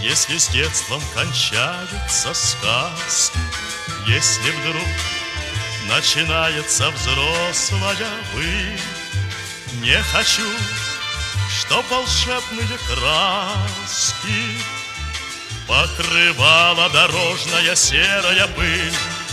Если с детством кончаются сказки, если вдруг начинается взрослая быль, не хочу, чтоб волшебные краски покрывала дорожная серая пыль.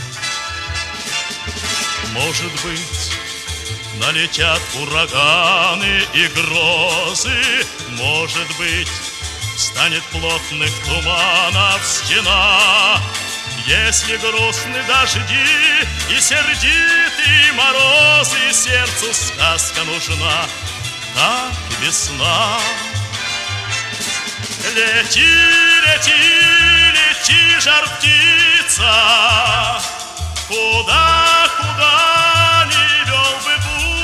Может быть, налетят ураганы и грозы, может быть, станет плотных туманов стена. Если грустны дожди и сердитые морозы, сердцу сказка нужна, как весна. Лети, лети, лети, жар-птица, куда, куда ни вел бы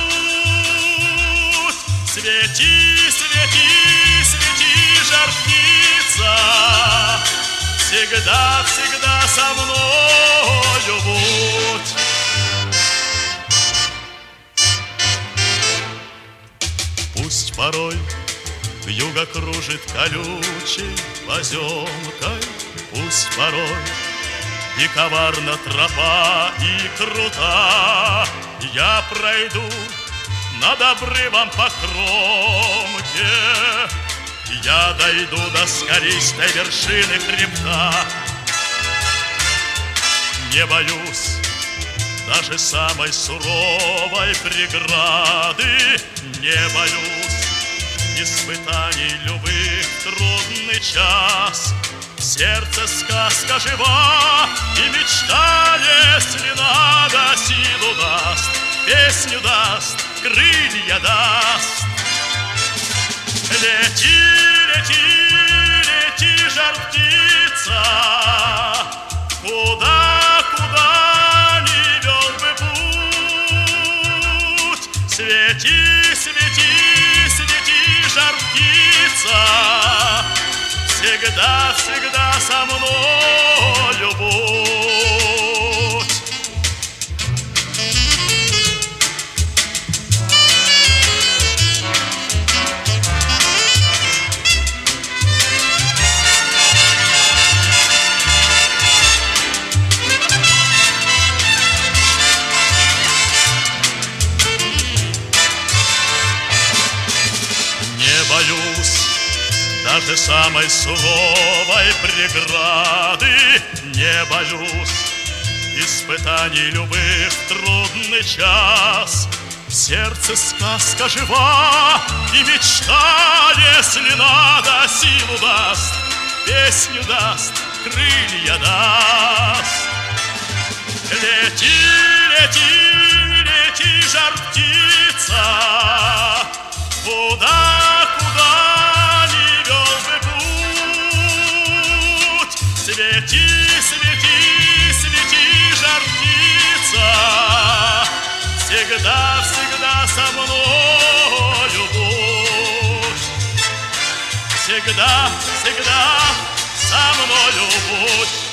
путь. Свети, свети, свети, жар-птица, всегда, всегда со мною будь. Пусть порой вьюга кружит колючей поземкой, пусть порой и коварна тропа, и крута, я пройду над обрывом по кромке, я дойду до скалистой вершины хребта. Не боюсь даже самой суровой преграды, не боюсь испытаний любых трудный час. В сердце сказка жива, и мечта, если надо, силу даст, песню даст, крылья даст. Лети, лети, лети, жар-птица, куда, куда ни вел бы путь. Свети, свети, свети, жар-птица, всегда, всегда со мною будь. Не боюсь даже самой суровой преграды, не боюсь испытаний любых трудный час. В сердце сказка жива, и мечта, если надо, силу даст, песню даст, крылья даст. Лети, лети, лети, жар-птица, куда, куда свети, свети, свети, жар-птица, всегда, всегда со мною будь. Всегда, всегда со мною будь.